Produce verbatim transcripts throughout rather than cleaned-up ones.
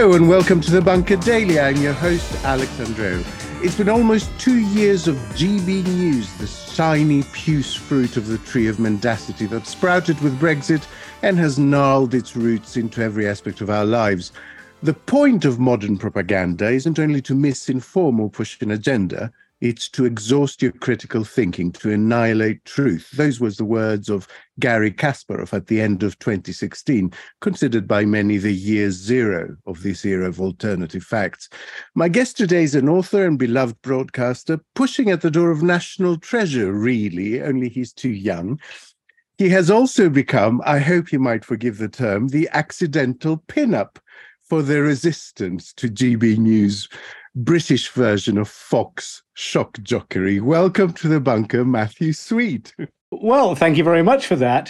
Hello and welcome to the Bunker Daily. I'm your host, Alex Andreou. It's been almost two years of G B News, the shiny puce fruit of the tree of mendacity that sprouted with Brexit and has gnarled its roots into every aspect of our lives. The point of modern propaganda isn't only to misinform or push an agenda, it's to exhaust your critical thinking, to annihilate truth. Those were the words of Garry Kasparov at the end of twenty sixteen, considered by many the year zero of this era of alternative facts. My guest today is an author and beloved broadcaster, pushing at the door of national treasure, really, only he's too young. He has also become, I hope you might forgive the term, the accidental pin-up for the resistance to G B News' British version of Fox shock jockery. Welcome to the Bunker, Matthew Sweet. Well, thank you very much for that.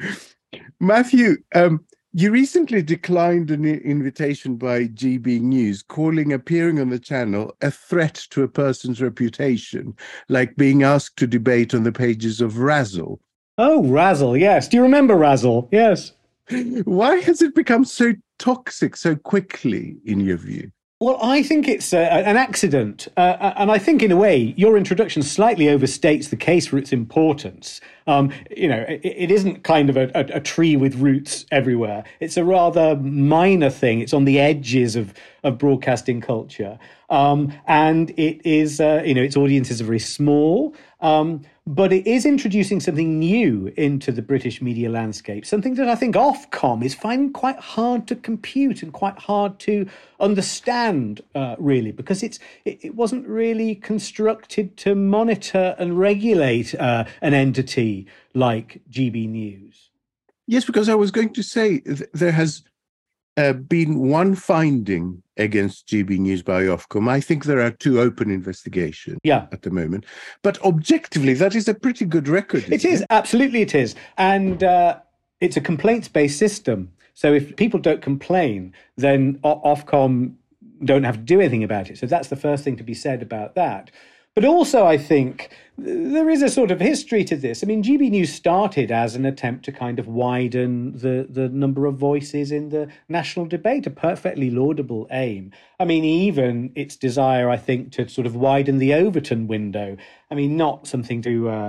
Matthew, um, you recently declined an invitation by G B News, calling appearing on the channel a threat to a person's reputation, like being asked to debate on the pages of Razzle. Oh, Razzle, yes. Do you remember Razzle? Yes. Why has it become so toxic so quickly, in your view? Well, I think it's uh, an accident. Uh, and I think, in a way, your introduction slightly overstates the case for its importance. Um, you know, it, it isn't kind of a, a, a tree with roots everywhere. It's a rather minor thing. It's on the edges of, of broadcasting culture. Um, and it is, uh, you know, its audiences are very small. Um, but it is introducing something new into the British media landscape, something that I think Ofcom is finding quite hard to compute and quite hard to understand, uh, really, because it's it, it wasn't really constructed to monitor and regulate uh, an entity like G B News. Yes, because I was going to say th- there has uh, been one finding against G B News by Ofcom. I think there are two open investigations yeah. at the moment. But objectively, that is a pretty good record. It is, it? absolutely it is. And uh, it's a complaints-based system. So if people don't complain, then Ofcom don't have to do anything about it. So that's the first thing to be said about that. But also, I think there is a sort of history to this. I mean, G B News started as an attempt to kind of widen the, the number of voices in the national debate, a perfectly laudable aim. I mean, even its desire, I think, to sort of widen the Overton window. I mean, not something to... Uh,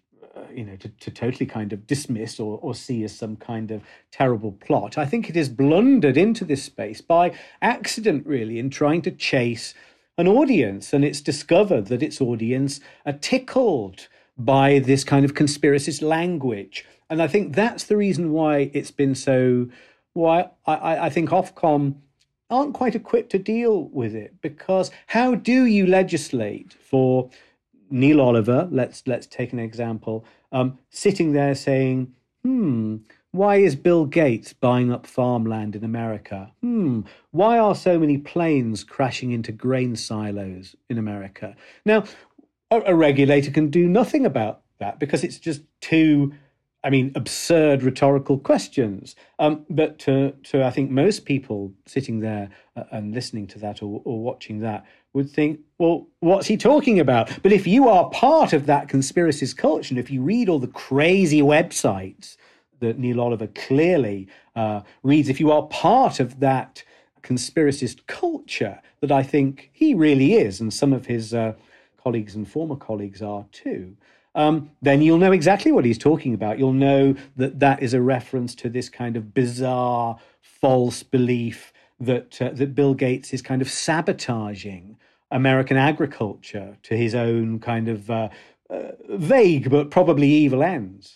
you know, to, to totally kind of dismiss or, or see as some kind of terrible plot. I think it is blundered into this space by accident, really, in trying to chase an audience. And it's discovered that its audience are tickled by this kind of conspiracist language. And I think that's the reason why it's been so, why I, I think Ofcom aren't quite equipped to deal with it. Because how do you legislate for Neil Oliver, let's let's take an example, um, sitting there saying, hmm, why is Bill Gates buying up farmland in America? Hmm, why are so many planes crashing into grain silos in America? Now, a, a regulator can do nothing about that because it's just too, I mean, absurd rhetorical questions. Um, but to, to, I think, most people sitting there uh, and listening to that or, or watching that would think, well, what's he talking about? But if you are part of that conspiracist culture, and if you read all the crazy websites that Neil Oliver clearly uh, reads, if you are part of that conspiracist culture that I think he really is, and some of his uh, colleagues and former colleagues are too, Um, then you'll know exactly what he's talking about. You'll know that that is a reference to this kind of bizarre, false belief that uh, that Bill Gates is kind of sabotaging American agriculture to his own kind of uh, uh, vague but probably evil ends.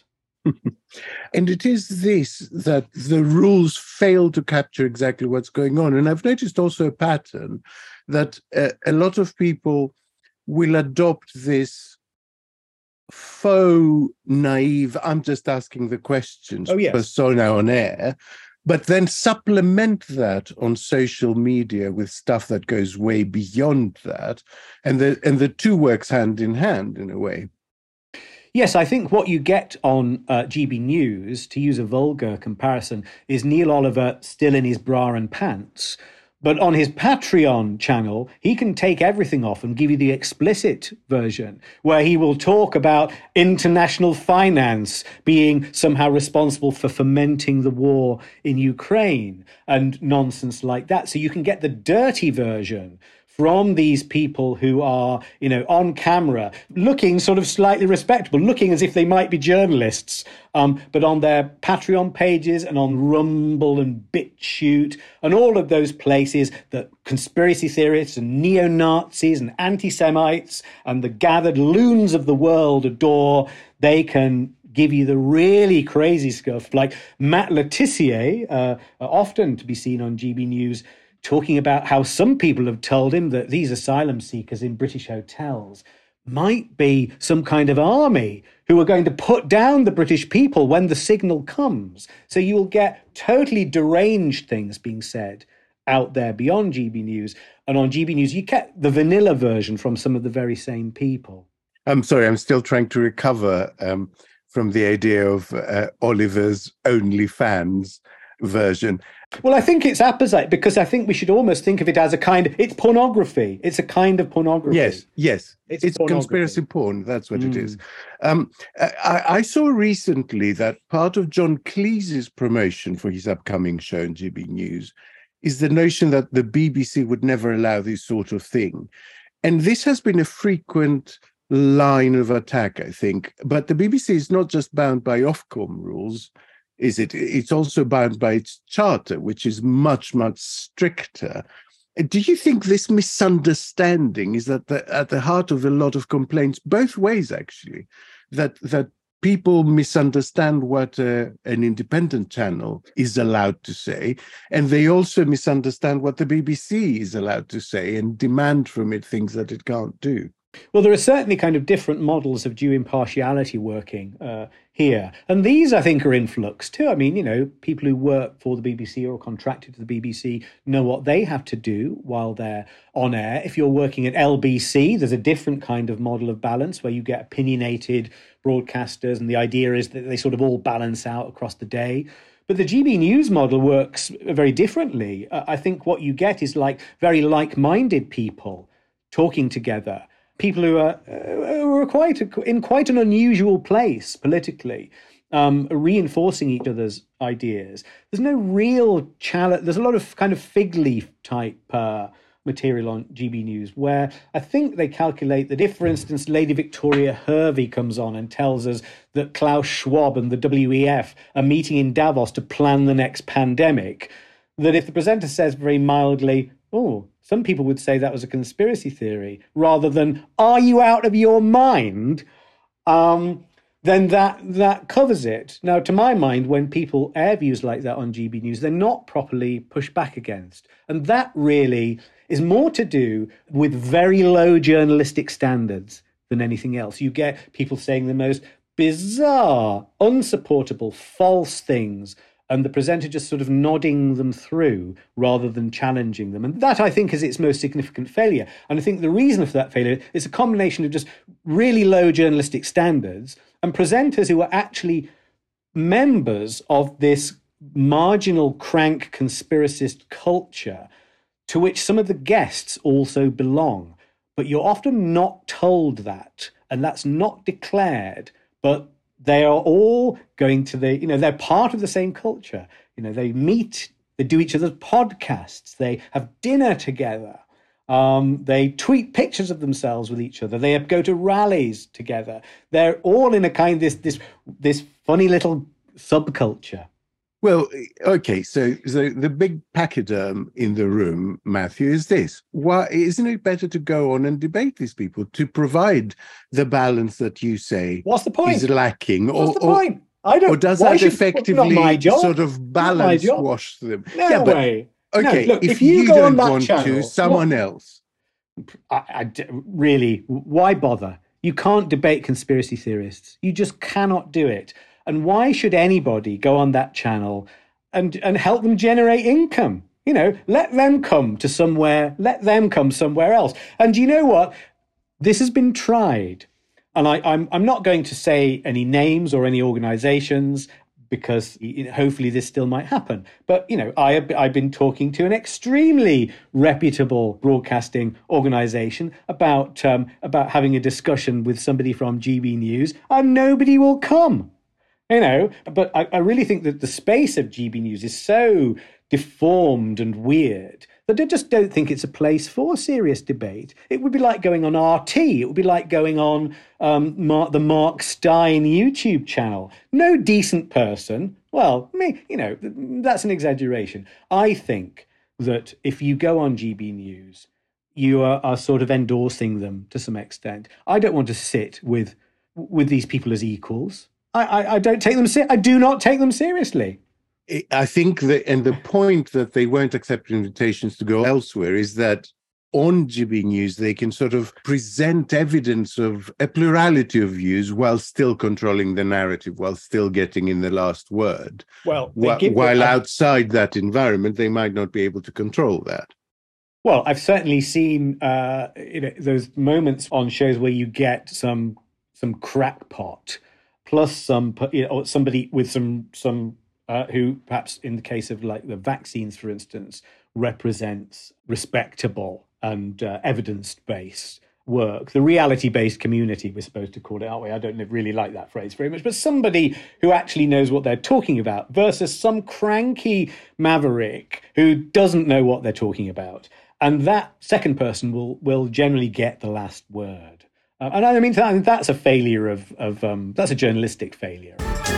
And it is this, that the rules fail to capture exactly what's going on. And I've noticed also a pattern that uh, a lot of people will adopt this faux naive, I'm just asking the questions, oh, yes. persona on air, but then supplement that on social media with stuff that goes way beyond that. And the, and the two works hand in hand in a way. Yes, I think what you get on uh, G B News, to use a vulgar comparison, is Neil Oliver still in his bra and pants, But on his Patreon channel, he can take everything off and give you the explicit version, where he will talk about international finance being somehow responsible for fomenting the war in Ukraine and nonsense like that. So you can get the dirty version from these people who are, you know, on camera, looking sort of slightly respectable, looking as if they might be journalists, um, but on their Patreon pages and on Rumble and BitChute and all of those places that conspiracy theorists and neo-Nazis and anti-Semites and the gathered loons of the world adore, they can give you the really crazy stuff, like Matt Letitia, uh, often to be seen on G B News, talking about how some people have told him that these asylum seekers in British hotels might be some kind of army who are going to put down the British people when the signal comes. So you will get totally deranged things being said out there beyond G B News. And on G B News, you get the vanilla version from some of the very same people. I'm sorry, I'm still trying to recover um, from the idea of uh, Oliver's OnlyFans version. Well, I think it's apposite, because I think we should almost think of it as a kind of, it's pornography. It's a kind of pornography. Yes, yes. It's, it's conspiracy porn. That's what mm. it is. Um, I, I saw recently that part of John Cleese's promotion for his upcoming show on G B News is the notion that the B B C would never allow this sort of thing. And this has been a frequent line of attack, I think. But the B B C is not just bound by Ofcom rules, is it? It's also bound by its charter, which is much, much stricter. Do you think this misunderstanding is at the, at the heart of a lot of complaints, both ways, actually, that that people misunderstand what uh, an independent channel is allowed to say, and they also misunderstand what the B B C is allowed to say and demand from it things that it can't do? Well, there are certainly kind of different models of due impartiality working uh, here. And these, I think, are in flux too. I mean, you know, people who work for the B B C or are contracted to the B B C know what they have to do while they're on air. If you're working at L B C, there's a different kind of model of balance where you get opinionated broadcasters, and the idea is that they sort of all balance out across the day. But the G B News model works very differently. Uh, I think what you get is like very like-minded people talking together. People who are, uh, who are quite a, in quite an unusual place politically, um, reinforcing each other's ideas. There's no real challenge. There's a lot of kind of fig leaf type uh, material on G B News, where I think they calculate that if, for instance, Lady Victoria Hervey comes on and tells us that Klaus Schwab and the W E F are meeting in Davos to plan the next pandemic, that if the presenter says very mildly, oh, some people would say that was a conspiracy theory, rather than, are you out of your mind? Um, then that that covers it. Now, to my mind, when people air views like that on G B News, they're not properly pushed back against. And that really is more to do with very low journalistic standards than anything else. You get people saying the most bizarre, unsupportable, false things, and the presenter just sort of nodding them through rather than challenging them. And that, I think, is its most significant failure. And I think the reason for that failure is a combination of just really low journalistic standards and presenters who are actually members of this marginal crank conspiracist culture to which some of the guests also belong. But you're often not told that, and that's not declared, but they are all going to the, you know, they're part of the same culture. You know, they meet, they do each other's podcasts, they have dinner together, um, they tweet pictures of themselves with each other, they go to rallies together. They're all in a kind of this this this funny little subculture. Well, okay, so so the big pachyderm in the room, Matthew, is this. Why isn't it better to go on and debate these people to provide the balance that you say What's the point? is lacking? What's or, the point? I don't, or does why that should, effectively sort of balance wash them? No yeah, but, way. Okay, no, look, if, if you, you go don't on that want channel, to, someone what, else. I, I, really, why bother? You can't debate conspiracy theorists. You just cannot do it. And why should anybody go on that channel and and help them generate income? You know, let them come to somewhere, let them come somewhere else. And you know what? This has been tried. And I, I'm I'm not going to say any names or any organizations, because you know, hopefully this still might happen. But, you know, I have, I've been talking to an extremely reputable broadcasting organisation about um, about having a discussion with somebody from G B News, and nobody will come. You know, but I, I really think that the space of G B News is so deformed and weird that I just don't think it's a place for serious debate. It would be like going on R T. It would be like going on um, Mark, the Mark Steyn YouTube channel. No decent person, well, me, you know, that's an exaggeration. I think that if you go on G B News, you are, are sort of endorsing them to some extent. I don't want to sit with with these people as equals. I, I, I don't take them. I do not take them seriously. I think that, and the point that they won't accept invitations to go elsewhere is that on G B News, they can sort of present evidence of a plurality of views while still controlling the narrative, while still getting in the last word. Well, while, while outside that environment, they might not be able to control that. Well, I've certainly seen uh, you know, those moments on shows where you get some some crackpot plus some, you know, somebody with some some. Uh, who perhaps in the case of like the vaccines, for instance, represents respectable and uh, evidence-based work. The reality-based community, we're supposed to call it, aren't we? I don't really like that phrase very much, but somebody who actually knows what they're talking about versus some cranky maverick who doesn't know what they're talking about. And that second person will will generally get the last word. Uh, and I mean, that's a failure of, of um, that's a journalistic failure.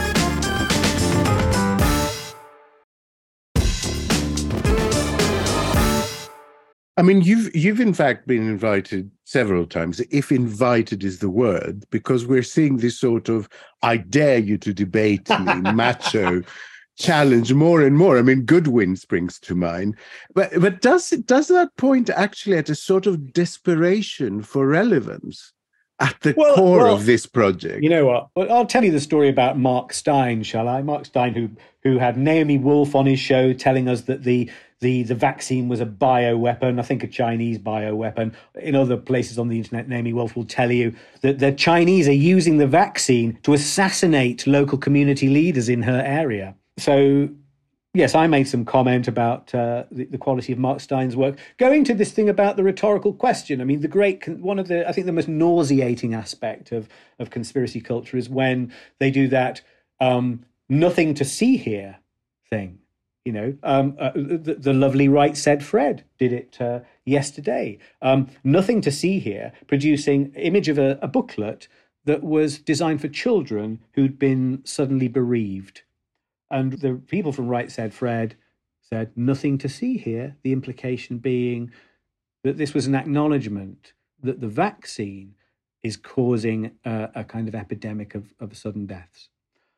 I mean, you've you've in fact been invited several times, if invited is the word, because we're seeing this sort of I dare you to debate me, macho challenge more and more. I mean, Goodwin springs to mind. But but does it does that point actually at a sort of desperation for relevance at the well, core well, of this project? You know what? Well, I'll tell you the story about Mark Steyn, shall I? Mark Steyn, who who had Naomi Wolf on his show telling us that the The, the vaccine was a bioweapon, I think a Chinese bioweapon. In other places on the internet, Naomi Wolf will tell you that the Chinese are using the vaccine to assassinate local community leaders in her area. So, yes, I made some comment about uh, the, the quality of Mark Steyn's work. Going to this thing about the rhetorical question, I mean, the great, one of the, I think the most nauseating aspect of, of conspiracy culture is when they do that um, nothing to see here thing. You know, um, uh, the, the lovely Right Said Fred did it uh, yesterday. Um, nothing to see here, producing image of a, a booklet that was designed for children who'd been suddenly bereaved. And the people from Right Said Fred said, nothing to see here, the implication being that this was an acknowledgement that the vaccine is causing a, a kind of epidemic of, of sudden deaths.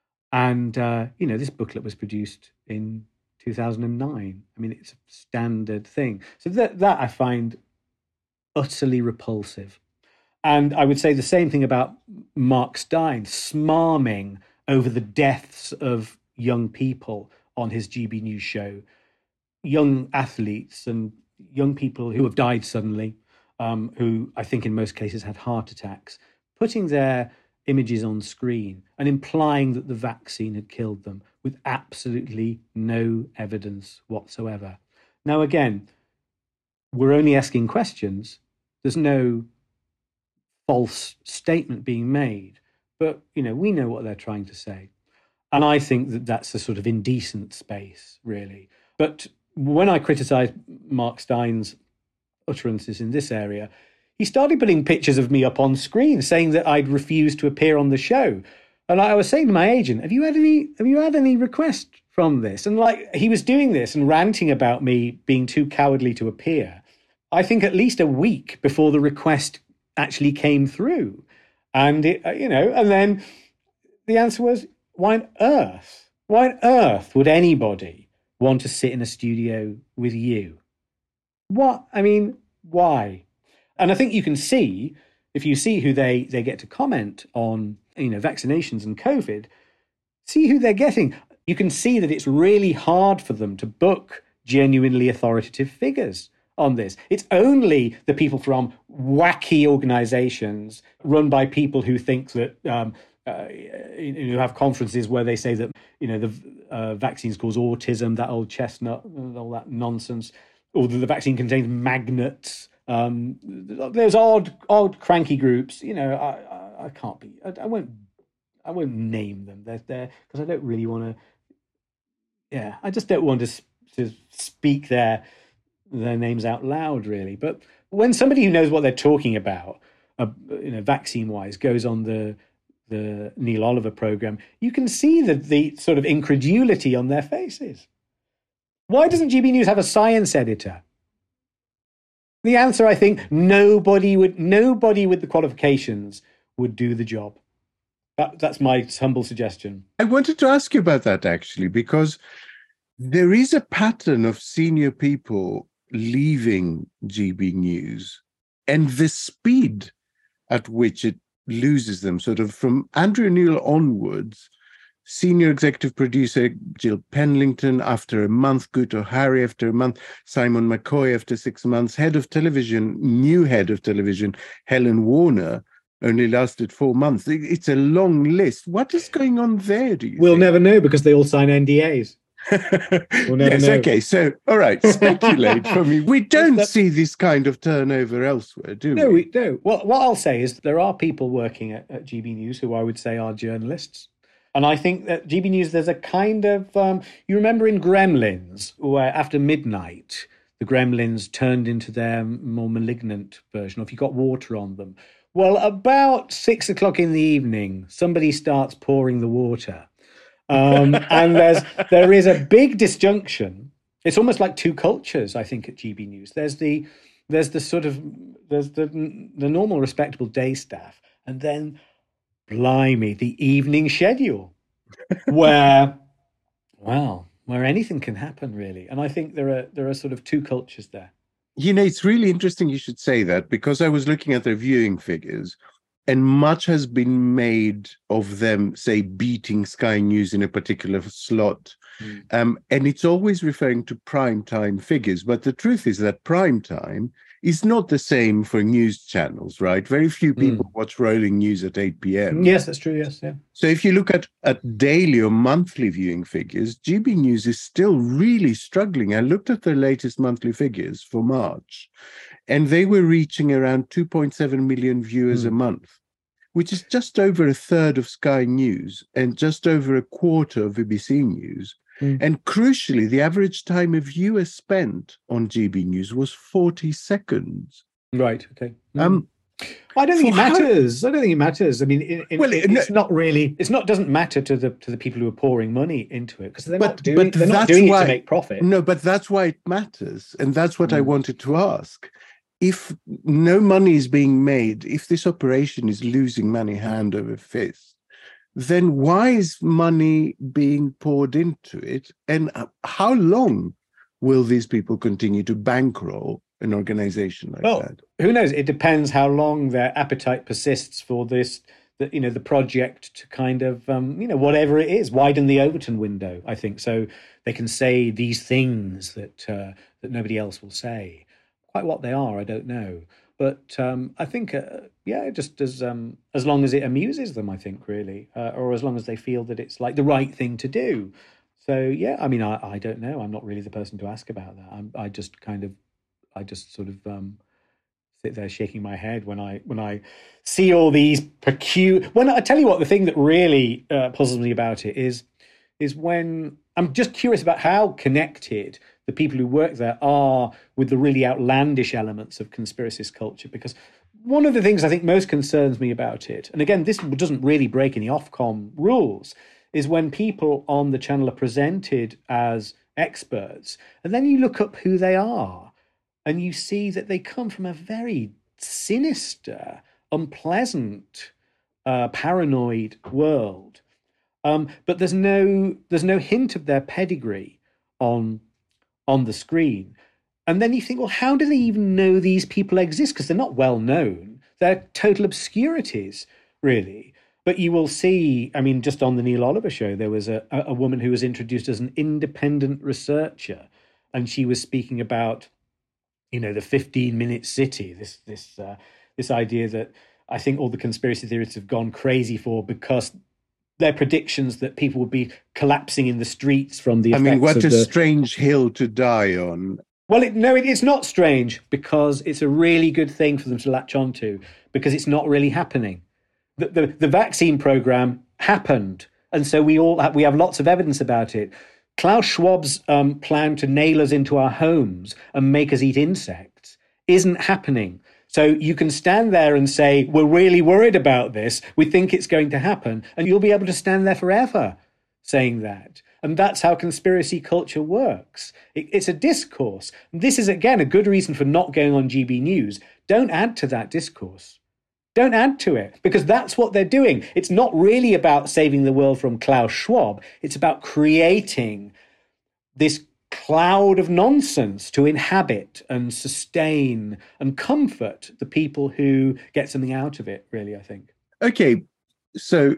And, uh, you know, this booklet was produced in two thousand nine. I mean, it's a standard thing. So that that I find utterly repulsive. And I would say the same thing about Mark Steyn, smarming over the deaths of young people on his G B News show, young athletes and young people who have died suddenly, um, who I think in most cases had heart attacks, putting their images on screen and implying that the vaccine had killed them with absolutely no evidence whatsoever. Now, again, we're only asking questions. There's no false statement being made, but, you know, we know what they're trying to say. And I think that that's a sort of indecent space, really. But when I criticised Mark Steyn's utterances in this area, he started putting pictures of me up on screen saying that I'd refused to appear on the show. And I was saying to my agent, have you had any, have you had any requests from this? And like, he was doing this and ranting about me being too cowardly to appear, I think at least a week before the request actually came through. And, it, you know, and then the answer was, why on earth, why on earth would anybody want to sit in a studio with you? What, I mean, why? And I think you can see, if you see who they, they get to comment on, you know, vaccinations and COVID, see who they're getting. You can see that it's really hard for them to book genuinely authoritative figures on this. It's only the people from wacky organizations run by people who think that um, uh, you, you have conferences where they say that, you know, the uh, vaccines cause autism, that old chestnut, all that nonsense, or that the vaccine contains magnets. Um, there's odd, odd, cranky groups. You know, I, I, I can't be. I, I won't. I won't name them. They're there because I don't really want to. Yeah, I just don't want to to speak their their names out loud, really. But when somebody who knows what they're talking about, uh, you know, vaccine wise, goes on the the Neil Oliver program, you can see the the sort of incredulity on their faces. Why doesn't G B News have a science editor? The answer, I think, nobody would, nobody with the qualifications would do the job. That, that's my humble suggestion. I wanted to ask you about that, actually, because there is a pattern of senior people leaving G B News and the speed at which it loses them, sort of from Andrew Neil onwards. Senior executive producer Jill Penlington after a month, Guto Harry after a month, Simon McCoy after six months, head of television, new head of television, Helen Warner, only lasted four months. It's a long list. What is going on there, do you We'll think? never know because they all sign N D As. We'll never yes, know. okay. So, all right, speculate for me. We don't that, see this kind of turnover elsewhere, do no, we? we no. Well, what I'll say is there are people working at, at G B News who I would say are journalists. And I think that G B News, there's a kind of, um, you remember in Gremlins, where after midnight, the Gremlins turned into their more malignant version, or if you got water on them. Well, about six o'clock in the evening, somebody starts pouring the water. Um, and there's, there is a big disjunction. It's almost like two cultures, I think, at G B News. There's the, there's the sort of, there's the, the normal respectable day staff, and then blimey, the evening schedule, where, well, where anything can happen, really. And I think there are there are sort of two cultures there. You know, it's really interesting you should say that, because I was looking at their viewing figures, and much has been made of them, say, beating Sky News in a particular slot. Mm. Um, and it's always referring to prime time figures. But the truth is that prime time is not the same for news channels, right? Very few people mm. watch rolling news at eight p.m. Yes, that's true, yes. Yeah. So if you look at, at daily or monthly viewing figures, G B News is still really struggling. I looked at their latest monthly figures for March, and they were reaching around two point seven million viewers mm. a month, which is just over a third of Sky News and just over a quarter of B B C News. Mm. And crucially, the average time a viewer spent on G B News was forty seconds. Right, okay. Mm. Um, I don't think it matters. How... I don't think it matters. I mean, in, in, well, it, it's no, not really. It's not. Doesn't matter to the to the people who are pouring money into it, because they're, but, not doing, but they're not doing why, it to make profit. No, but that's why it matters, and that's what mm. I wanted to ask. If no money is being made, if this operation is losing money hand over fist, then why is money being poured into it? And how long will these people continue to bankroll an organization like well, that? Who knows? It depends how long their appetite persists for this, the, you know, the project to kind of, um, you know, whatever it is, widen the Overton window, I think, so they can say these things that uh, that nobody else will say. Quite what they are, I don't know. But um, I think, uh, yeah, just as um, as long as it amuses them, I think, really, uh, or as long as they feel that it's like the right thing to do. So, yeah, I mean, I, I don't know. I'm not really the person to ask about that. I'm, I just kind of, I just sort of um, sit there shaking my head when I when I see all these peculiar. When I tell you what, the thing that really uh, puzzles me about it is is when I'm just curious about how connected the people who work there are with the really outlandish elements of conspiracist culture. Because one of the things I think most concerns me about it, and again, this doesn't really break any Ofcom rules, is when people on the channel are presented as experts, and then you look up who they are, and you see that they come from a very sinister, unpleasant, uh, paranoid world. Um, but there's no there's no hint of their pedigree on on the screen. And then you think, well, how do they even know these people exist? Because they're not well known. They're total obscurities, really. But you will see, I mean, just on the Neil Oliver show, there was a, a woman who was introduced as an independent researcher. And she was speaking about, you know, the fifteen-minute city, this this uh, this idea that I think all the conspiracy theorists have gone crazy for, because their predictions that people would be collapsing in the streets from the I effects mean, what of a the... strange hill to die on. Well, it, no, it, it's not strange, because it's a really good thing for them to latch onto, because it's not really happening. The, the, the vaccine program happened, and so we all have, we have lots of evidence about it. Klaus Schwab's um, plan to nail us into our homes and make us eat insects isn't happening. So you can stand there and say, we're really worried about this, we think it's going to happen, and you'll be able to stand there forever saying that. And that's how conspiracy culture works. It, it's a discourse. This is, again, a good reason for not going on G B News. Don't add to that discourse. Don't add to it, because that's what they're doing. It's not really about saving the world from Klaus Schwab. It's about creating this cloud of nonsense to inhabit and sustain and comfort the people who get something out of it, really, I think. Okay, so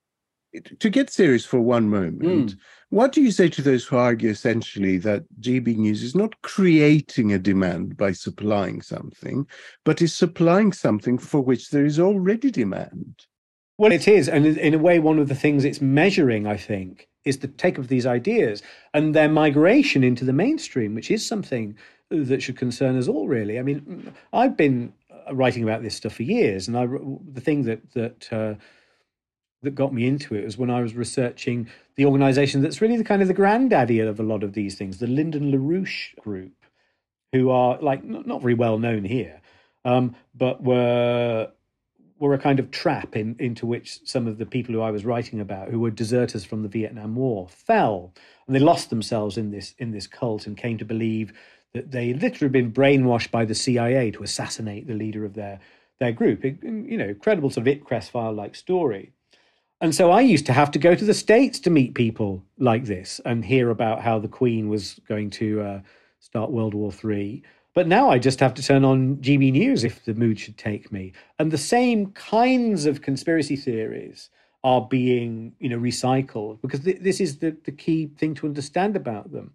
to get serious for one moment, mm. what do you say to those who argue essentially that G B News is not creating a demand by supplying something, but is supplying something for which there is already demand? Well, it is. And in a way, one of the things it's measuring, I think, is the take of these ideas and their migration into the mainstream, which is something that should concern us all, really. I mean, I've been writing about this stuff for years, and I, the thing that that uh, that got me into it was when I was researching the organization that's really the kind of the granddaddy of a lot of these things, the Lyndon LaRouche Group, who are like not very well known here, um, but were were a kind of trap in, into which some of the people who I was writing about, who were deserters from the Vietnam War, fell. And they lost themselves in this in this cult and came to believe that they literally been brainwashed by the C I A to assassinate the leader of their, their group. It, you know, credible sort of It-Crest file-like story. And so I used to have to go to the States to meet people like this and hear about how the Queen was going to uh, start World War Three. But now I just have to turn on G B News if the mood should take me. And the same kinds of conspiracy theories are being, you know, recycled, because th- this is the, the key thing to understand about them.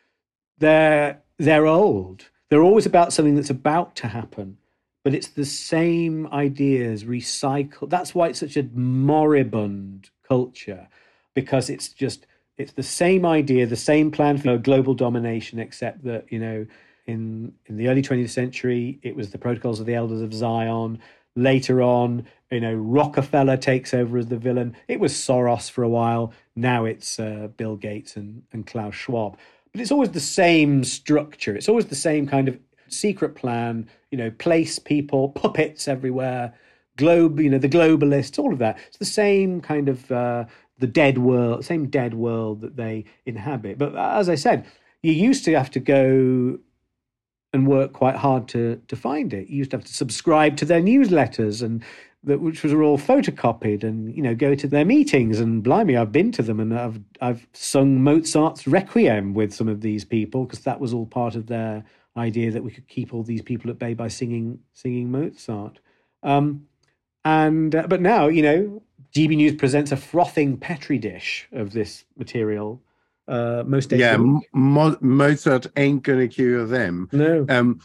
They're, they're old. They're always about something that's about to happen. But it's the same ideas recycled. That's why it's such a moribund culture, because it's just, it's the same idea, the same plan for global domination, except that, you know, in, in the early twentieth century, it was the Protocols of the Elders of Zion. Later on, you know, Rockefeller takes over as the villain. It was Soros for a while. Now it's uh, Bill Gates and, and Klaus Schwab. But it's always the same structure. It's always the same kind of secret plan, you know, place people, puppets everywhere, globe, you know, the globalists, all of that. It's the same kind of uh, the dead world, same dead world that they inhabit. But as I said, you used to have to go and work quite hard to to find it. You used to have to subscribe to their newsletters, and that which was all photocopied, and you know, go to their meetings. And blimey, I've been to them, and I've I've sung Mozart's Requiem with some of these people, because that was all part of their idea that we could keep all these people at bay by singing singing Mozart. Um, and uh, but now, you know, G B News presents a frothing petri dish of this material. Uh, most days yeah, Mo- Mozart ain't gonna cure them. No. Um,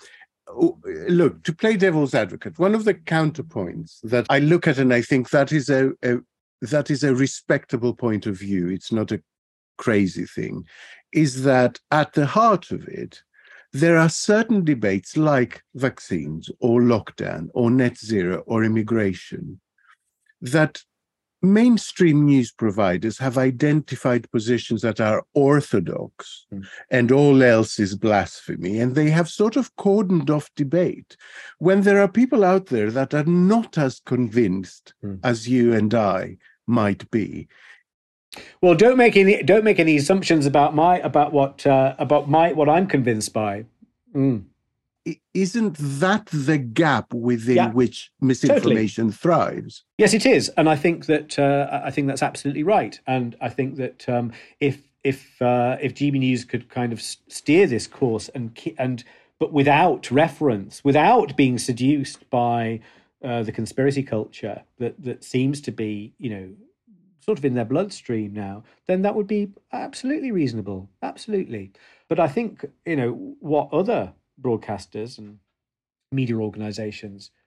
look, to play devil's advocate, one of the counterpoints that I look at, and I think that is a, a that is a respectable point of view, it's not a crazy thing, is that at the heart of it, there are certain debates like vaccines or lockdown or net zero or immigration that mainstream news providers have identified positions that are orthodox mm. and all else is blasphemy, and they have sort of cordoned off debate when there are people out there that are not as convinced mm. as you and I might be. Well, don't make any don't make any assumptions about my about what uh, about my what I'm convinced by. Mm. Isn't that the gap within yeah, which misinformation totally. thrives? Yes, it is, and I think that uh, I think that's absolutely right. And I think that um, if if uh, if G B News could kind of steer this course and and but without reference, without being seduced by uh, the conspiracy culture that that seems to be, you know, sort of in their bloodstream now, then that would be absolutely reasonable, absolutely. But I think, you know, what other broadcasters and media organizations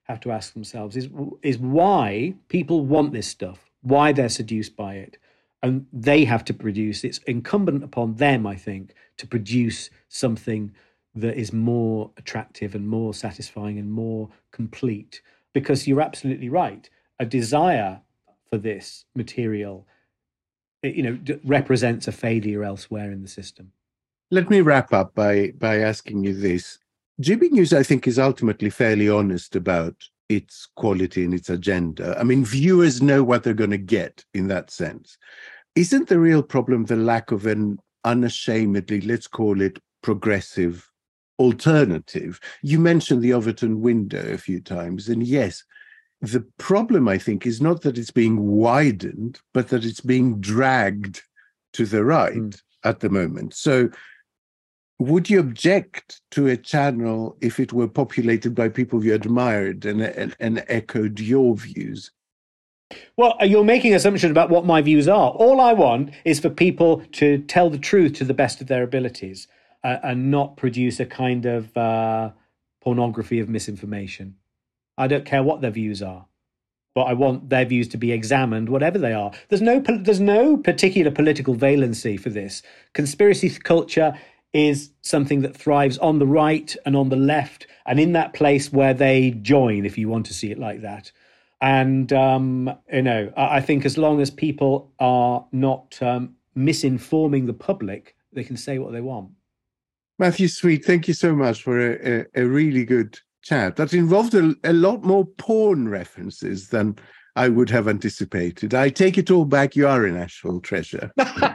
have to ask themselves is, is why people want this stuff, why they're seduced by it. And they have to produce, it's incumbent upon them, I think, to produce something that is more attractive and more satisfying and more complete. Because you're absolutely right. A desire for this material, you know, d- represents a failure elsewhere in the system. Let me wrap up by, by asking you this. G B News, I think, is ultimately fairly honest about its quality and its agenda. I mean, viewers know what they're going to get in that sense. Isn't the real problem the lack of an unashamedly, let's call it, progressive alternative? You mentioned the Overton window a few times, and yes, the problem, I think, is not that it's being widened, but that it's being dragged to the right mm. at the moment. So would you object to a channel if it were populated by people you admired and, and, and echoed your views? Well, you're making assumptions about what my views are. All I want is for people to tell the truth to the best of their abilities uh, and not produce a kind of uh, pornography of misinformation. I don't care what their views are, but I want their views to be examined, whatever they are. There's no, there's no particular political valency for this. Conspiracy culture is something that thrives on the right and on the left, and in that place where they join, if you want to see it like that. And, um, you know, I think as long as people are not um, misinforming the public, they can say what they want. Matthew Sweet, thank you so much for a, a, a really good chat. That involved a, a lot more porn references than I would have anticipated. I take it all back. You are a national treasure.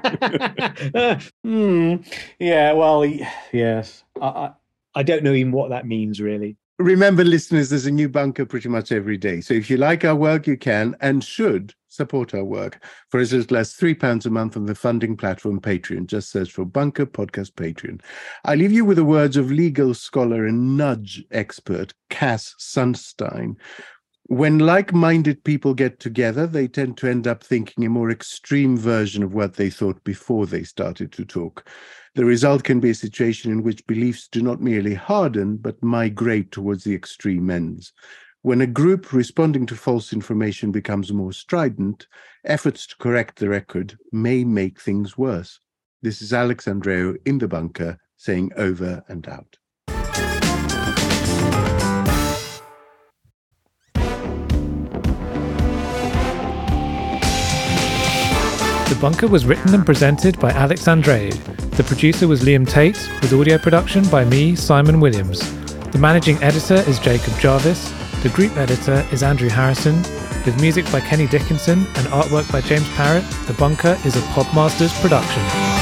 mm, yeah, well, yes. I, I, I don't know even what that means, really. Remember, listeners, there's a new bunker pretty much every day. So if you like our work, you can and should support our work for as little as three pounds a month on the funding platform Patreon. Just search for Bunker Podcast Patreon. I leave you with the words of legal scholar and nudge expert Cass Sunstein. When like-minded people get together, they tend to end up thinking a more extreme version of what they thought before they started to talk. The result can be a situation in which beliefs do not merely harden, but migrate towards the extreme ends. When a group responding to false information becomes more strident, efforts to correct the record may make things worse. This is Alex Andreou in the bunker saying over and out. The Bunker was written and presented by Alex Andreou. The producer was Liam Tate, with audio production by me, Simon Williams. The managing editor is Jacob Jarvis. The group editor is Andrew Harrison. With music by Kenny Dickinson and artwork by James Parrott, The Bunker is a Podmasters production.